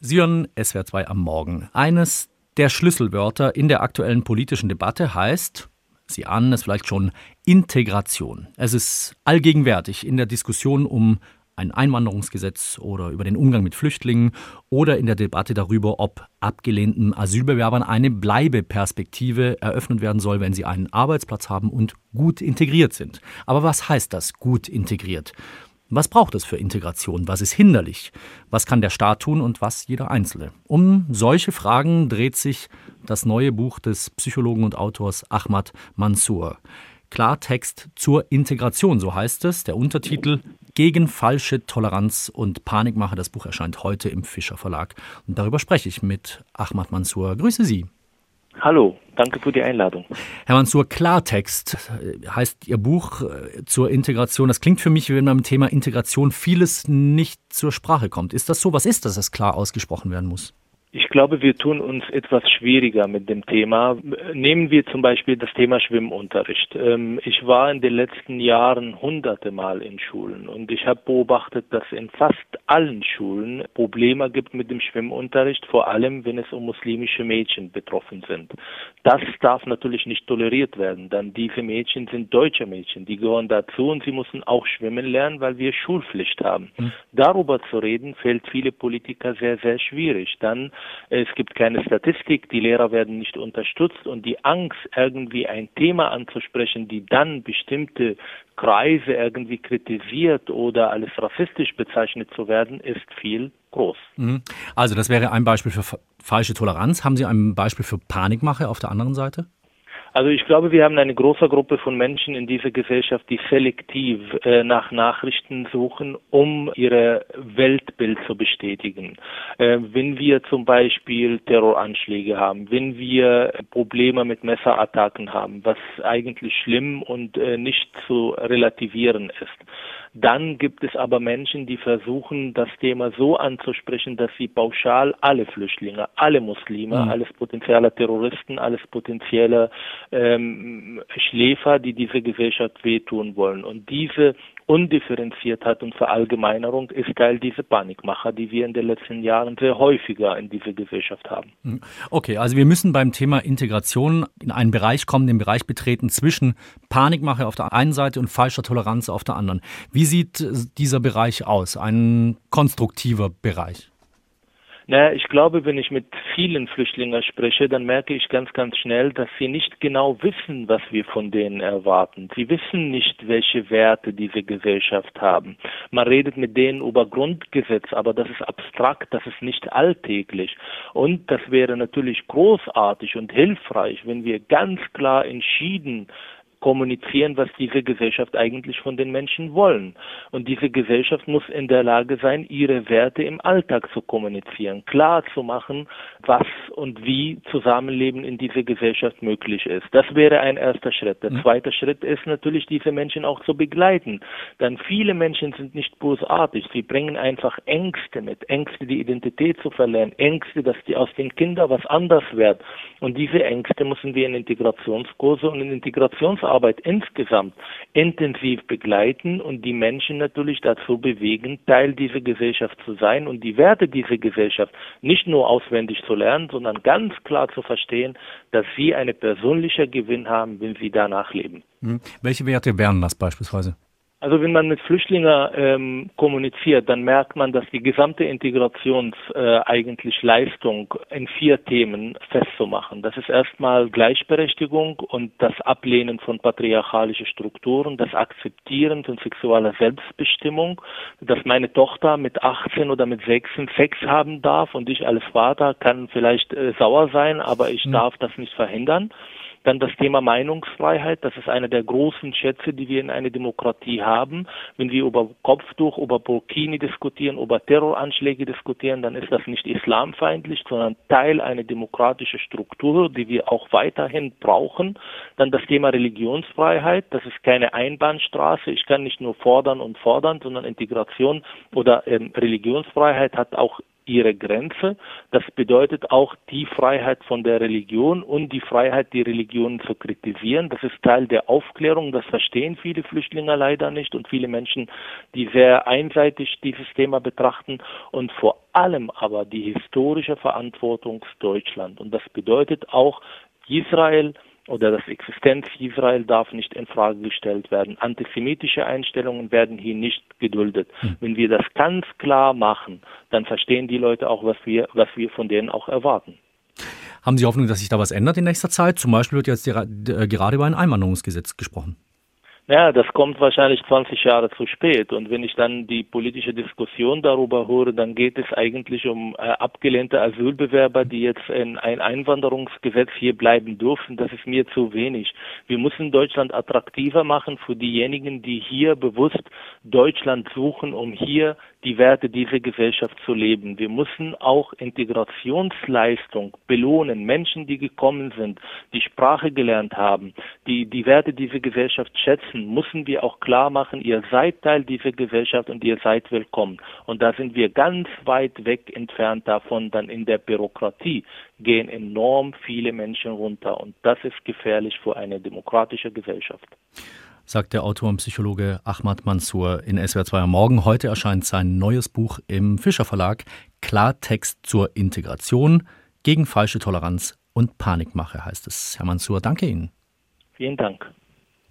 Sie hören SWR 2 am Morgen. Eines der Schlüsselwörter in der aktuellen politischen Debatte heißt, Sie ahnen es vielleicht schon, Integration. Es ist allgegenwärtig in der Diskussion um ein Einwanderungsgesetz oder über den Umgang mit Flüchtlingen oder in der Debatte darüber, ob abgelehnten Asylbewerbern eine Bleibeperspektive eröffnet werden soll, wenn sie einen Arbeitsplatz haben und gut integriert sind. Aber was heißt das, gut integriert? Was braucht es für Integration? Was ist hinderlich? Was kann der Staat tun und was jeder Einzelne? Um solche Fragen dreht sich das neue Buch des Psychologen und Autors Ahmad Mansour. Klartext zur Integration, so heißt es. Der Untertitel Gegen falsche Toleranz und Panikmache. Das Buch erscheint heute im Fischer Verlag. Und darüber spreche ich mit Ahmad Mansour. Grüße Sie. Hallo, danke für die Einladung. Herr Mansour, Klartext heißt Ihr Buch zur Integration. Das klingt für mich, wenn beim Thema Integration vieles nicht zur Sprache kommt. Ist das so? Was ist das, das klar ausgesprochen werden muss? Ich glaube, wir tun uns etwas schwieriger mit dem Thema. Nehmen wir zum Beispiel das Thema Schwimmunterricht. Ich war in den letzten Jahren hunderte Mal in Schulen und ich habe beobachtet, dass in fast allen Schulen Probleme gibt mit dem Schwimmunterricht, vor allem wenn es um muslimische Mädchen betroffen sind. Das darf natürlich nicht toleriert werden, denn diese Mädchen sind deutsche Mädchen, die gehören dazu und sie müssen auch schwimmen lernen, weil wir Schulpflicht haben. Darüber zu reden, fällt viele Politiker sehr, sehr schwierig. Dann es gibt keine Statistik, die Lehrer werden nicht unterstützt und die Angst, irgendwie ein Thema anzusprechen, die dann bestimmte Kreise irgendwie kritisiert oder als rassistisch bezeichnet zu werden, ist viel groß. Also das wäre ein Beispiel für falsche Toleranz. Haben Sie ein Beispiel für Panikmache auf der anderen Seite? Also ich glaube, wir haben eine große Gruppe von Menschen in dieser Gesellschaft, die selektiv nach Nachrichten suchen, um ihre Weltbild zu bestätigen. Wenn wir zum Beispiel Terroranschläge haben, wenn wir Probleme mit Messerattacken haben, was eigentlich schlimm und nicht zu relativieren ist, dann gibt es aber Menschen, die versuchen, das Thema so anzusprechen, dass sie pauschal alle Flüchtlinge, alle Muslime, alles potenzielle Terroristen, alles potenzielle Schläfer, die diese Gesellschaft wehtun wollen. Und diese Undifferenziertheit und Verallgemeinerung ist Teil dieser Panikmacher, die wir in den letzten Jahren sehr häufiger in dieser Gesellschaft haben. Okay, also wir müssen beim Thema Integration in einen Bereich kommen, den Bereich betreten zwischen Panikmache auf der einen Seite und falscher Toleranz auf der anderen. Wie sieht dieser Bereich aus? Ein konstruktiver Bereich? Naja, ich glaube, wenn ich mit vielen Flüchtlingen spreche, dann merke ich ganz, ganz schnell, dass sie nicht genau wissen, was wir von denen erwarten. Sie wissen nicht, welche Werte diese Gesellschaft haben. Man redet mit denen über Grundgesetz, aber das ist abstrakt, das ist nicht alltäglich. Und das wäre natürlich großartig und hilfreich, wenn wir ganz klar entschieden kommunizieren, was diese Gesellschaft eigentlich von den Menschen wollen. Und diese Gesellschaft muss in der Lage sein, ihre Werte im Alltag zu kommunizieren, klar zu machen, was und wie Zusammenleben in dieser Gesellschaft möglich ist. Das wäre ein erster Schritt. Der zweite Schritt ist natürlich, diese Menschen auch zu begleiten. Denn viele Menschen sind nicht bösartig. Sie bringen einfach Ängste mit. Ängste, die Identität zu verlieren. Ängste, dass die aus den Kindern was anders wird. Und diese Ängste müssen wir in Integrationskurse und in Integrationsarbeit insgesamt intensiv begleiten und die Menschen natürlich dazu bewegen, Teil dieser Gesellschaft zu sein und die Werte dieser Gesellschaft nicht nur auswendig zu lernen, sondern ganz klar zu verstehen, dass sie einen persönlichen Gewinn haben, wenn sie danach leben. Welche Werte wären das beispielsweise? Also wenn man mit Flüchtlingen kommuniziert, dann merkt man, dass die gesamte eigentlich Leistung in 4 Themen festzumachen. Das ist erstmal Gleichberechtigung und das Ablehnen von patriarchalischen Strukturen, das Akzeptieren von sexueller Selbstbestimmung, dass meine Tochter mit 18 oder mit 16 Sex haben darf und ich als Vater kann vielleicht sauer sein, aber ich darf das nicht verhindern. Dann das Thema Meinungsfreiheit, das ist einer der großen Schätze, die wir in einer Demokratie haben. Wenn wir über Kopftuch, über Burkini diskutieren, über Terroranschläge diskutieren, dann ist das nicht islamfeindlich, sondern Teil einer demokratischen Struktur, die wir auch weiterhin brauchen. Dann das Thema Religionsfreiheit, das ist keine Einbahnstraße. Ich kann nicht nur fordern und fordern, sondern Integration oder Religionsfreiheit hat auch ihre Grenze. Das bedeutet auch die Freiheit von der Religion und die Freiheit, die Religionen zu kritisieren. Das ist Teil der Aufklärung. Das verstehen viele Flüchtlinge leider nicht und viele Menschen, die sehr einseitig dieses Thema betrachten, und vor allem aber die historische Verantwortung Deutschland. Und das bedeutet auch, Israel oder das Existenz Israel darf nicht in Frage gestellt werden. Antisemitische Einstellungen werden hier nicht geduldet. Wenn wir das ganz klar machen, dann verstehen die Leute auch, was wir von denen auch erwarten. Haben Sie Hoffnung, dass sich da was ändert in nächster Zeit? Zum Beispiel wird jetzt gerade über ein Einwanderungsgesetz gesprochen. Ja, das kommt wahrscheinlich 20 Jahre zu spät. Und wenn ich dann die politische Diskussion darüber höre, dann geht es eigentlich um abgelehnte Asylbewerber, die jetzt in ein Einwanderungsgesetz hier bleiben dürfen. Das ist mir zu wenig. Wir müssen Deutschland attraktiver machen für diejenigen, die hier bewusst Deutschland suchen, um hier die Werte dieser Gesellschaft zu leben. Wir müssen auch Integrationsleistung belohnen. Menschen, die gekommen sind, die Sprache gelernt haben, die Werte dieser Gesellschaft schätzen, müssen wir auch klar machen, ihr seid Teil dieser Gesellschaft und ihr seid willkommen. Und da sind wir ganz weit weg entfernt davon, dann in der Bürokratie gehen enorm viele Menschen runter. Und das ist gefährlich für eine demokratische Gesellschaft. Sagt der Autor und Psychologe Ahmad Mansour in SWR 2 am Morgen. Heute erscheint sein neues Buch im Fischer Verlag, Klartext zur Integration, gegen falsche Toleranz und Panikmache heißt es. Herr Mansour, danke Ihnen. Vielen Dank.